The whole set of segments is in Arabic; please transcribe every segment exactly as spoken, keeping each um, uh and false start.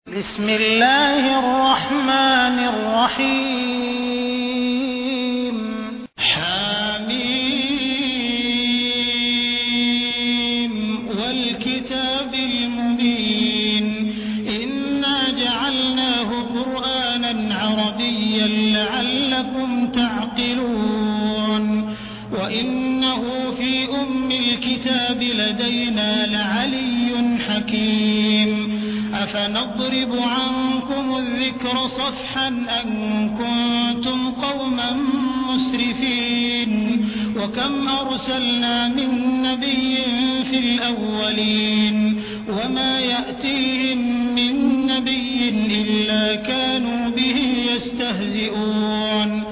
بسم الله الرحمن الرحيم حميم والكتاب المبين إنا جعلناه قرآنا عربيا لعلكم تعقلون وإنه في أم الكتاب لدينا لعلي حكيم أفنضرب عنكم الذكر صفحا أن كنتم قوما مسرفين وكم أرسلنا من نبي في الأولين وما يأتيهم من نبي إلا كانوا به يستهزئون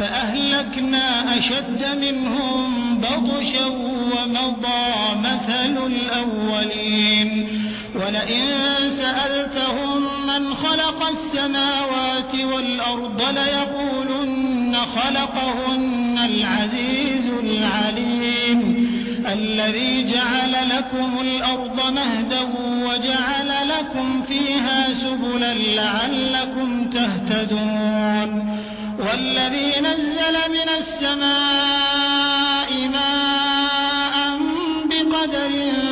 فأهلكنا أشد منهم بطشا ومضى مثل الأولين ولئن سألتهم من خلق السماوات والأرض ليقولن خلقهن العزيز العليم الذي جعل لكم الأرض مهدا وجعل لكم فيها سبلا لعلكم تهتدون والذي نزل من السماء ماء بقدر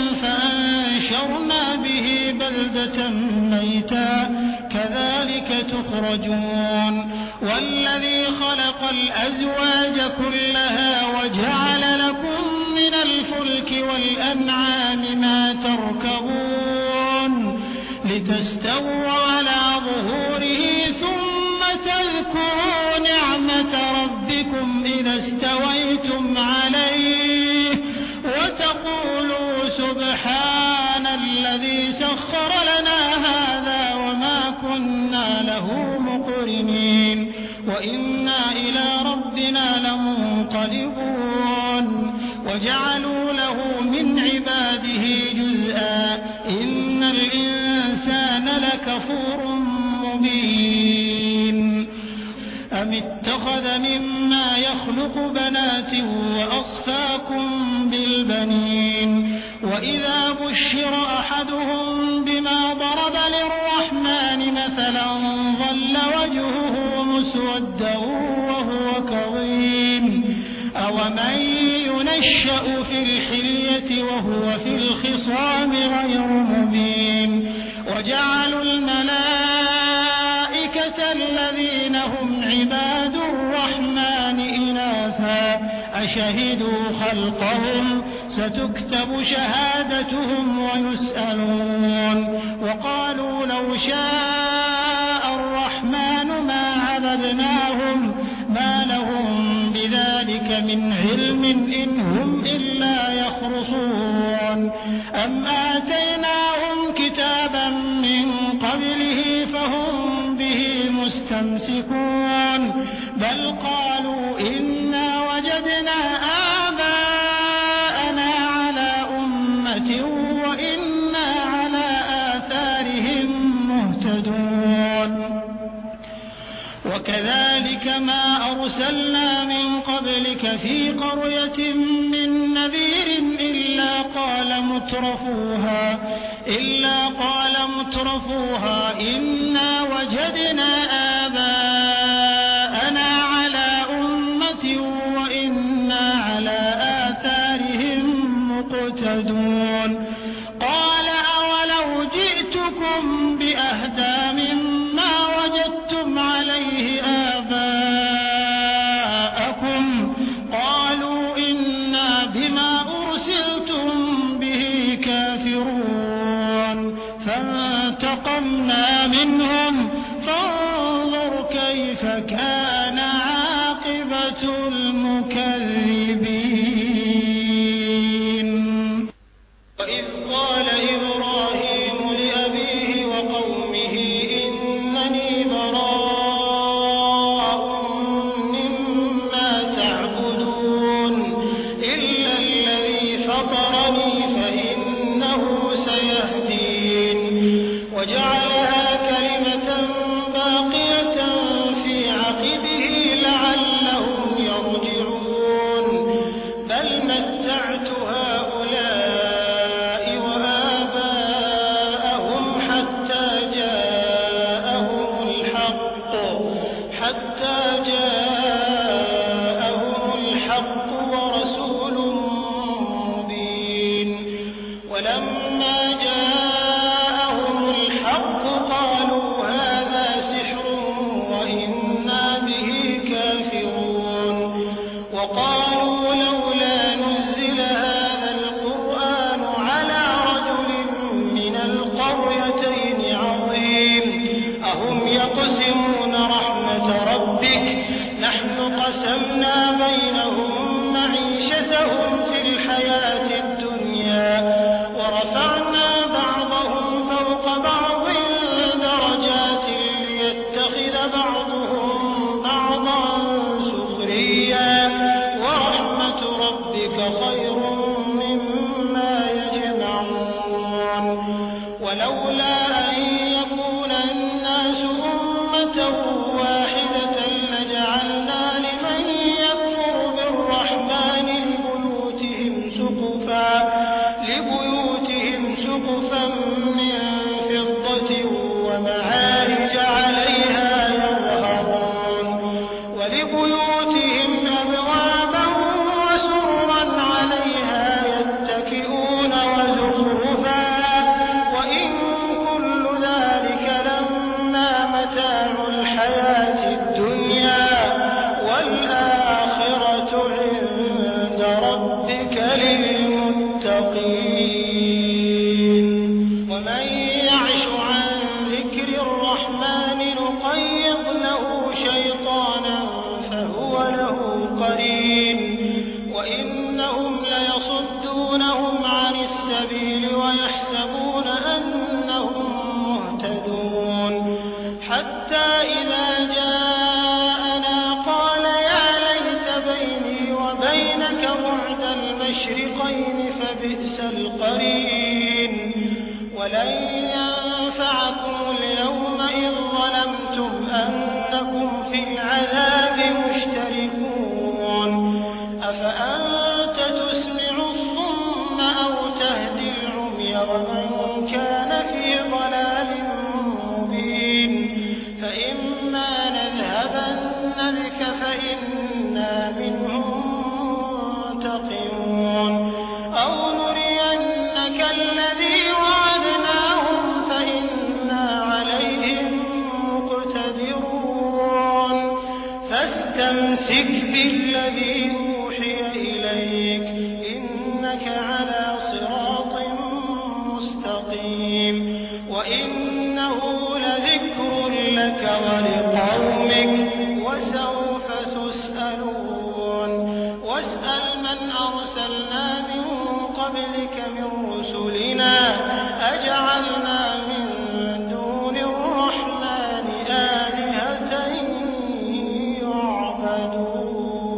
فأنشرنا به بلدة ميتا كذلك تخرجون والذي خلق الأزواج كلها وجعل لكم من الفلك والأنعام ما تركبون لتستووا على ظهوره ثم تذكروا نعمة ربكم إذا استويتم عليه وتقولوا سبحان الذي سخر لنا هذا وما كنا له مقرنين وإنا إلى ربنا لمنقلبون وجعلوا له من عباده جزءا إن الإنسان لكفور مبين أم اتخذ مما يخلق بنات وأصفاكم بالبنين وإذا بشر أحدهم بما ضرب للرحمن مثلا ظل وجهه مسودا وهو كظيم أومن ينشأ في الحلية وهو في الخصام غير مبين وجعلوا الملائكة الذين هم عباد الرحمن إناثا أشهدوا خلقهم ستكتب شهادتهم ويسألون وقالوا لو شاء الرحمن ما عبدناهم ما لهم بذلك من علم إن هم إلا يخرصون أم آتيناهم كتابا من قبله فهم به مستمسكون بل قالوا إنا وجدنا آباءنا على أمة وإنا على آثارهم مهتدون وكذلك ما أرسلنا من قبلك في قرية من نذير إلا قال مترفوها إلا قال مترفوها إنا وجدنا آباءنا على أمة وإنا على آثارهم مقتدون قال أولو جئتكم بأهدى مما وجدتم عليه آباءكم قالوا إنا بما أرسلتم به كافرون فانتقمنا منهم فانظر كيف كان عاقبة المكذبين وإذ قال إبراهيم لأبيه وقومه إنني براء مما تعبدون إلا الذي فطرني فإنه سيهدين وجعلها كلمة باقية في عقبه لعلهم يرجعون بل متعت هؤلاء وآباءهم حتى جاءوا حتى إذا جاءنا قال يا ليت بيني وبينك بعد المشرقين فبئس القرين ولن ينفعكم اليوم إذ ظلمتم أنكم في العذاب مشتركون أفأنت تسمع الصم أو تهدي العمي ومن كان في ضلال مبين فإما نذهبن بك فإنا منهم منتقمون أو نرينك الذي وعدناهم فإنا عليهم مقتدرون فاستمسك بالذي أوحي إليك إنك على صراط مستقيم وإنه لذكر لك ولقومك وسوف تسألون واسأل من أرسلنا من قبلك من رسلنا أجعلنا من دون الرحمن آلهة يعبدون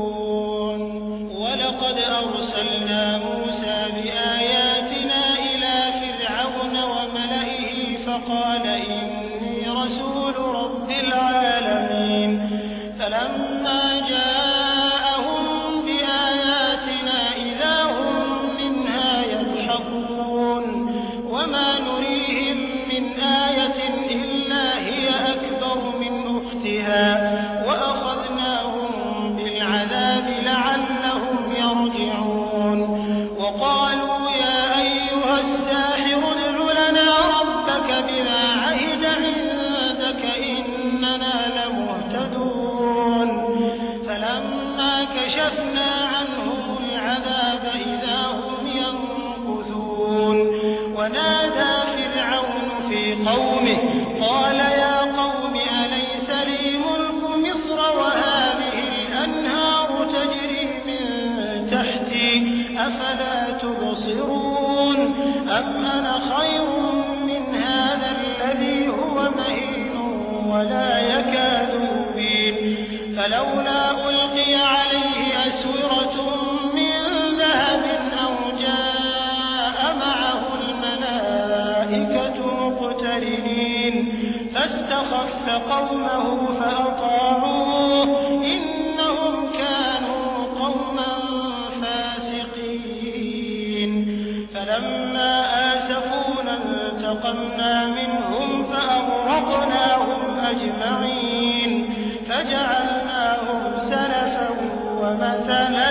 ولقد أرسلنا موسى بآياتنا إلى فرعون وملئه فقال إني رسول رب العالمين فلما جاءهم بآياتنا إذا هم منها يضحكون وما نريهم من آية إلا هي أكبر من أختها وأخذناهم بالعذاب لعلهم يرجعون وقالوا يا أيها الساحر ادع لنا ربك بما عهد عندك إننا لمهتدون فلما كشفنا عنهم العذاب إذا هم ينكثون ونادى فرعون في قومه قال يا قوم أليس لي ملك مصر وهذه الأنهار تجري من تحتي أفلا تبصرون أم أنا خير من هذا الذي هو مهين ولا يكاد يبين فلولا ألقي عليه أسورة من ذهب أو جاء معه الملائكة مقترنين فاستخف قومه فأطاعوه إنهم كانوا قوما فاسقين فلما آسفونا انتقمنا منهم فأغرقناهم أجمعين فجعلناهم سلفا ومثلا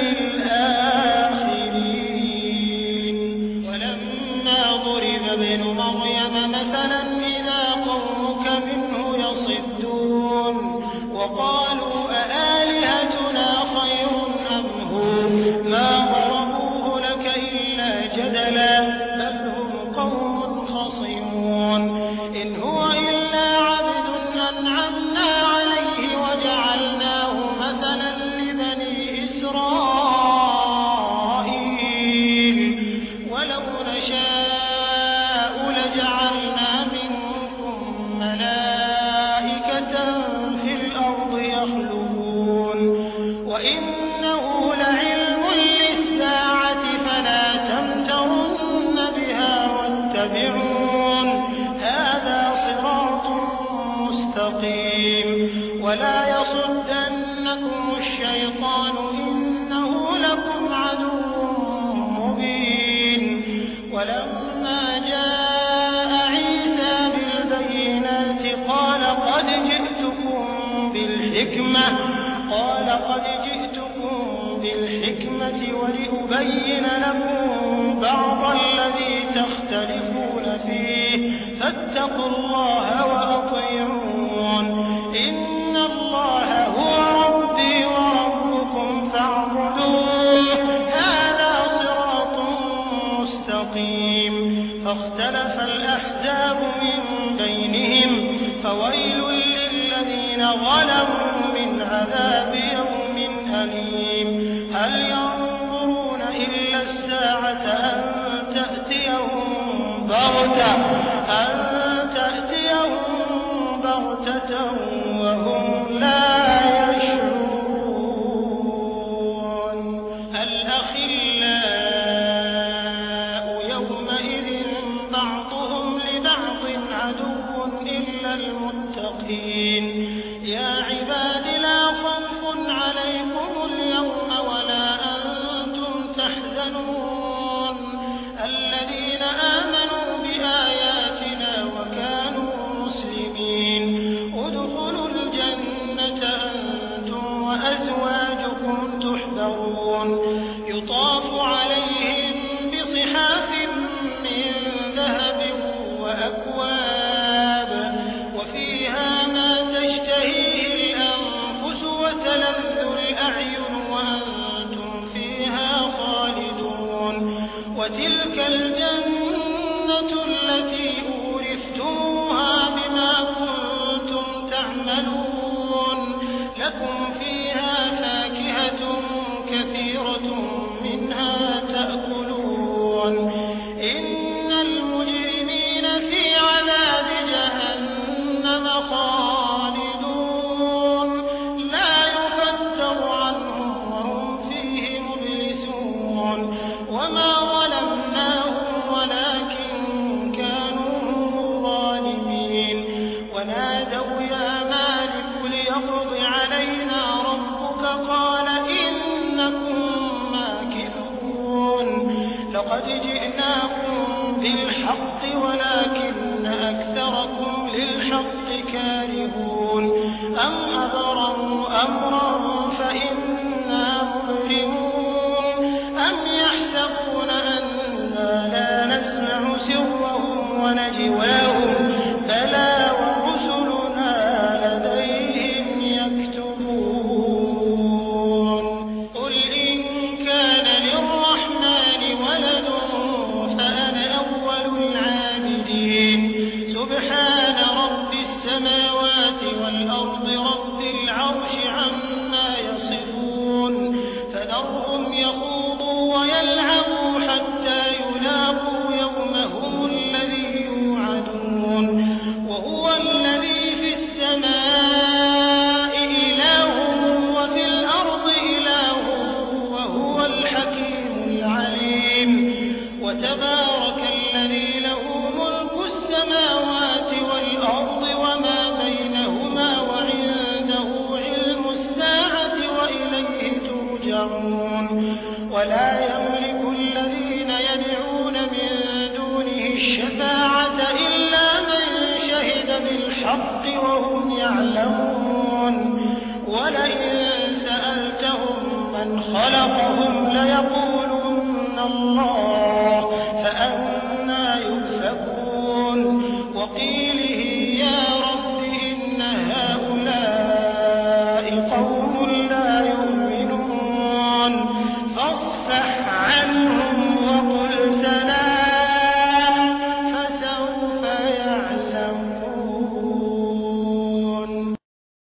للآخرين ولما ضرب ابن مريم مثلا إذا قومك منه يصدون وقالوا أآلهتنا خير أم هو ما ضربوه لك إلا جدلا بل هم قوم خصمون إن هو إلا عبد أنعمنا عليه وجعلناه مثلا لبني إسرائيل ولو نشاء لجعلنا منكم ملائكة في الأرض يخلفون وإنه لعلم للساعة فلا تمترن بها واتبعون هذا صراط مستقيم ولا يصدنكم الشيطان إنه لكم عدو مبين ولما جاء عيسى بالبينات قال قد جئتكم بالحكمة قال قد جئتكم بالحكمة ولأبين لكم بعض الذي تختلفون فيه فاتقوا الله وأطيعون إن الله هو ربي وربكم فاعبدوه هذا صراط مستقيم فاختلف الأحزاب من بينهم فويل للذين ظلموا من عذاب يوم أليم هل ينظرون إلا الساعة أن تأتيهم بغتة أن تأتيهم المتقين يا عباد لا خوف عليكم اليوم ولا أنتم تحزنون الذين آمنوا بآياتنا وكانوا مسلمين ادخلوا الجنة أنتم وأزواجكم تحبرون يطاف عليهم بصحاف من ذهب وأكواب وفيها ما تشتهيه الأنفس وتلذ الأعين وأنتم فيها خالدون وتلك الجنة التي أورثتموها بما كنتم تعملون لكم فيها فاكهة كثيرة منها تأكلون إن المجرمين في عذاب جهنم خالدون لا يفتر عنهم وهم فيه مبلسون وما ظلمناهم ولكن كانوا هم الظالمين ونادوا يا مالك ليقض علينا ربك قال إنكم ماكثون لقد جئناكم بالحق ولكن أكثركم للحق كارهون أم أبرموا أمرا فإنا مبرمون أم يحسبون أنا لا نسمع سرهم ونجواهم بلى ورسلنا لديهم يكتبون قل إن كان للرحمن ولد فأنا أول العابدين سبحان رب السماوات والأرض رب العرش عما يصفون فذرهم يخوضوا ويلعبوا حتى يلاقوا يومهم الذي يوعدون وهو الذي في السماء إله وفي الأرض إله وهو الحكيم العليم وتبارك الذي له ملك السماوات والأرض وما بينهما وعنده علم الساعة وإليه ترجعون ولا يملك الذين يدعون من دونه الشفاعة إلا من شهد بالحق وهم يعلمون ولئن سألتهم من خلقهم ليقولون